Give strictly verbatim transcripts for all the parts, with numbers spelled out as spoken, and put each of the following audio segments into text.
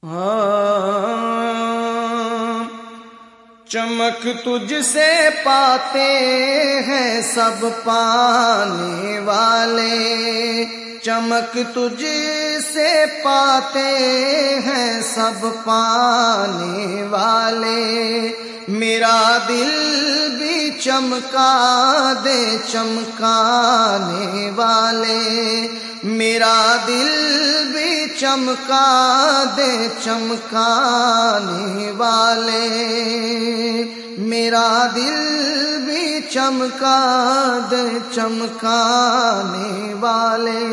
ہاں چمک تجھ سے پاتے ہیں سب پانے والے، چمک تجھ سے پاتے ہیں سب پانے والے، میرا دل بھی چمکا دے چمکانے والے، میرا دل بھی چمکا دے چمکانے والے، میرا دل بھی چمکا دے چمکانے والے،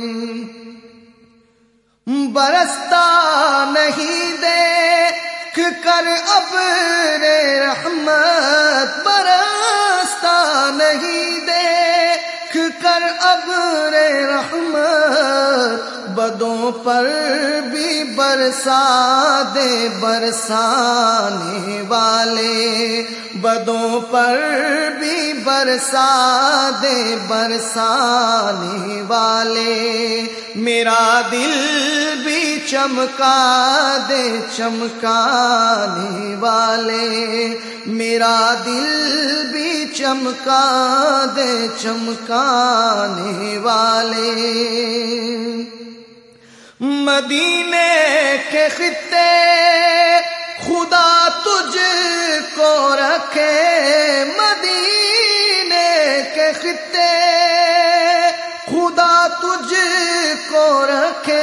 برستا نہیں دیکھ کر ابر رحمت، برستا نہیں دیکھ کر ابر رحمت، بدوں پر بھی برسا دے برسانے والے، بدوں پر بھی برسا دے برسانے والے، میرا دل بھی چمکا دے چمکانے والے، میرا دل بھی چمکا دے چمکانے والے، مدینے کے خطے خدا تجھ کو رکھے، مدینے کے خطے خدا تجھ کو رکھے،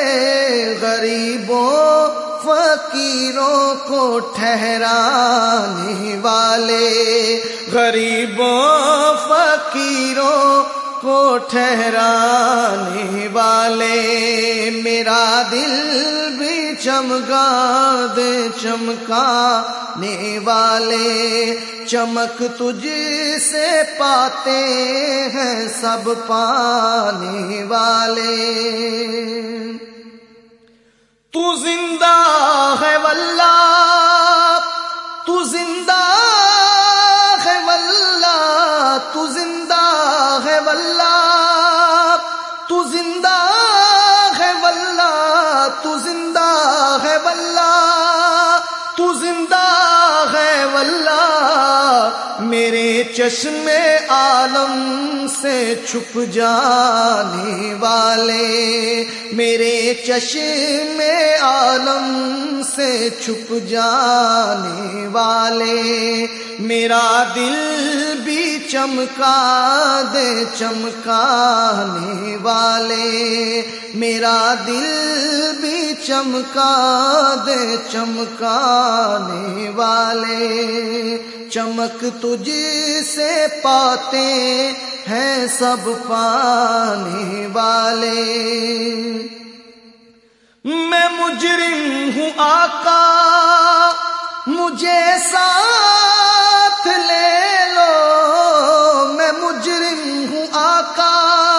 غریبوں فقیروں کو ٹھہرانے والے، غریبوں فقیروں کو ٹھہرانے والے، میرا دل بھی چمکا دے چمکانے والے، چمک تجھ سے پاتے ہیں سب پانے والے، تو زندہ ہے واللہ تو زندہ ہے واللہ تو زندہ ہے واللہ تو زندہ ہے واللہ تو زندہ ہے واللہ تو زندہ ہے واللہ، میرے چشم عالم سے چھپ جانے والے، میرے چشم عالم سے چھپ جانے والے، میرا دل بھی چمکا دے چمکانے والے، میرا دل بھی چمکا دے چمکانے والے، چمک تجھ سے پاتے ہیں سب پانے والے، میں مجرم ہوں آقا مجھے ساتھ لے لو، میں مجرم ہوں آقا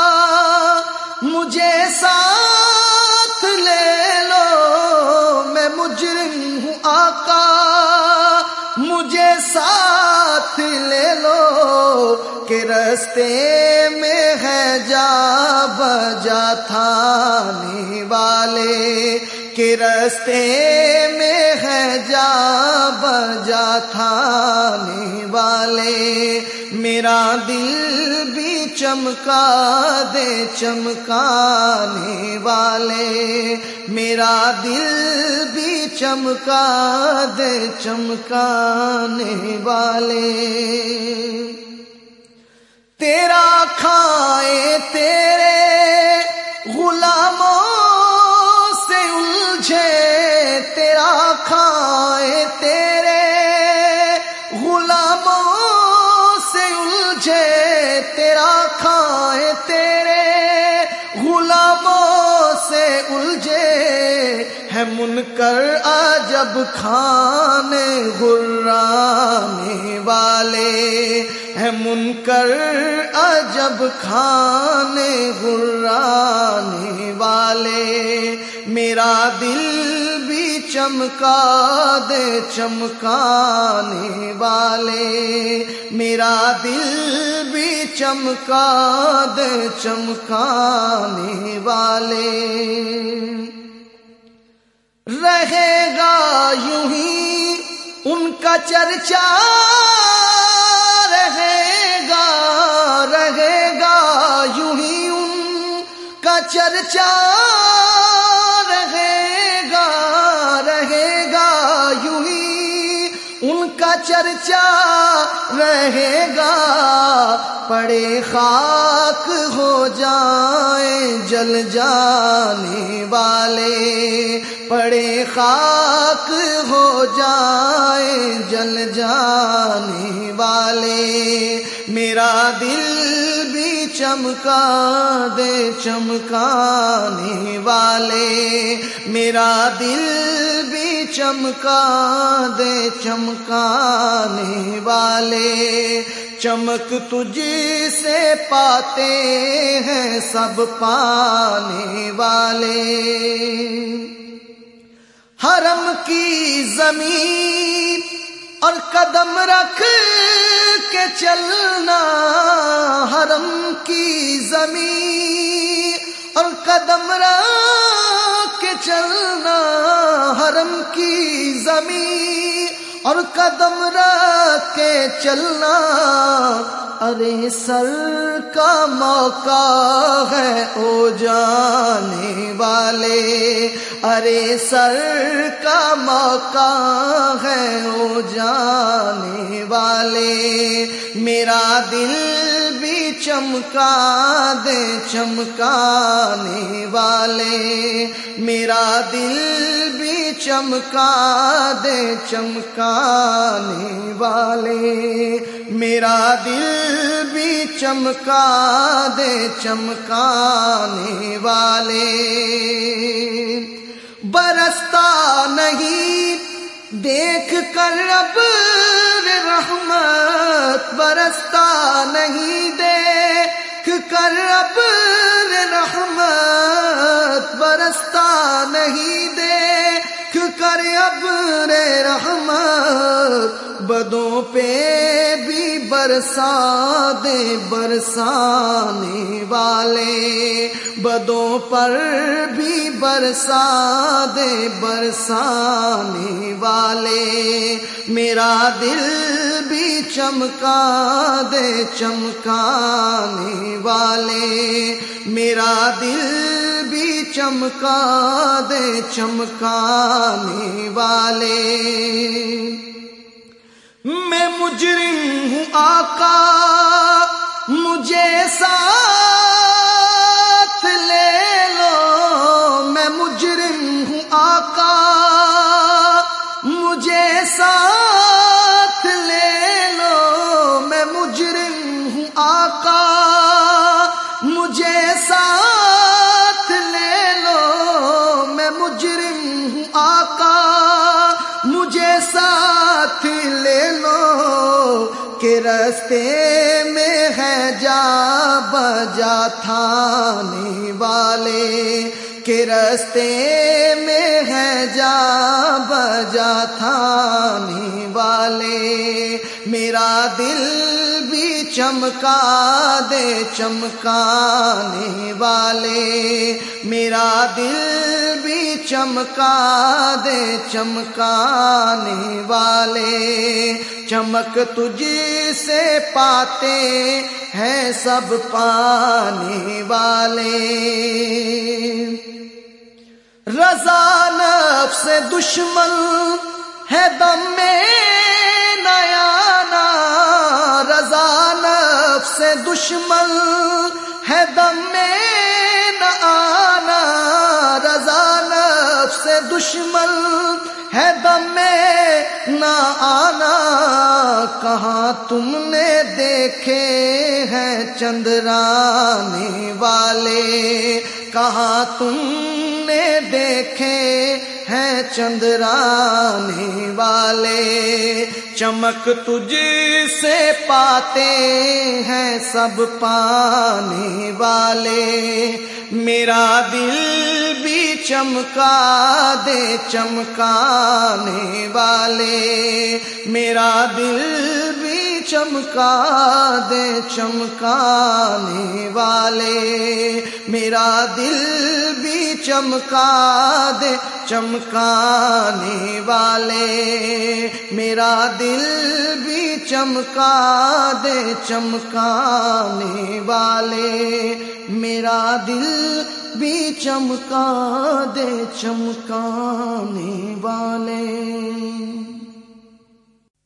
مجھے ساتھ لے لو، میں مجرم ہوں آقا مجھے ساتھ لے لو، کہ رستے میں ہے جا بجا تھانے والے، کہ رستے میں ہے جا بجا تھانے والے، میرا دل بھی چمکا دے چمکانے والے، میرا دل بھی چمکا دے چمکانے والے، تیرا کھائے تیرے غلاموں سے الجھے، تیرا کھائے تیرے غلاموں سے الجھے، تیرا کھائے تیرے غلاموں سے الجھے، ہے منکر عجب کھانے غرانے والے، ہے منکر عجب کھانے غرانے والے، میرا دل بھی چمکا دے چمکانے والے، میرا دل بھی چمکا دے چمکانے والے، رہے گا یوں ہی ان کا چرچا، رہے گا رہے گا یوں ہی ان کا چرچا، رہے گا رہے گا یوں ہی ان کا چرچا رہے گا، پڑے خاک ہو جائیں جل جانے والے، پڑے خاک ہو جائیں جل جانے والے، میرا دل بھی چمکا دے چمکانے والے، میرا دل بھی چمکا دے چمکانے والے، چمک تجھ سے پاتے ہیں سب پانے والے، حرم کی زمین اور قدم رکھ کے چلنا، حرم کی زمین اور قدم رکھ کے چلنا، حرم کی زمین اور قدم رکھ کے چلنا، ارے سر کا موقع ہے او جانے والے، ارے سر کا موقع ہے او جانے والے، میرا دل بھی چمکا دے چمکانے والے، میرا دل بھی چمکا دے چمکانے والے، میرا دل بھی چمکا دے چمکانے والے، برستا نہیں دیکھ کر ابر رحمت، برستا نہیں دیکھ کر ابر رحمت، برستا نہیں دیکھ کر ابر رحمت، بدوں پہ بھی برسا دے برسانے والے، بدوں پر بھی برسا دے برسانے والے، میرا دل بھی چمکا دے چمکانے والے، میرا دل بھی چمکا دے چمکانے والے، میں مجرم ہوں آقا مجھے ساتھ لے لو، میں مجرم ہوں آقا مجھے ساتھ لے لو، میں مجرم ہوں آقا مجھے ساتھ لے لو، میں مجرم ہوں آقا مجھے ساتھ لے لو، کہ رستے میں ہے جا بجا تھانے والے، کہ رستے میں ہے جا بجا تھانے والے، میرا دل بھی چمکا دے چمکانے والے، میرا دل بھی چمکا دے چمکانے والے، چمک تجھ سے پاتے ہیں سب پانے والے، رضا نفس دشمن ہے دم میں نیانا، رضا نفس دشمن ہے دم میں نہ آنا، رضا نفس دشمن ہے دم میں نہ آنا، کہاں تم نے دیکھے ہیں چندرانے والے، کہاں تم نے دیکھے ہیں چندرانے والے، چمک تجھ سے پاتے ہیں سب پانے والے، میرا دل بھی چمکا دے چمکانے والے، میرا دل بھی چمکا دے چمکانے والے، میرا دل بھی چمکا دے چمکانے والے، میرا دل بھی چمکا دے چمکانے والے، میرا دل بھی چمکا دے چمکانے والے۔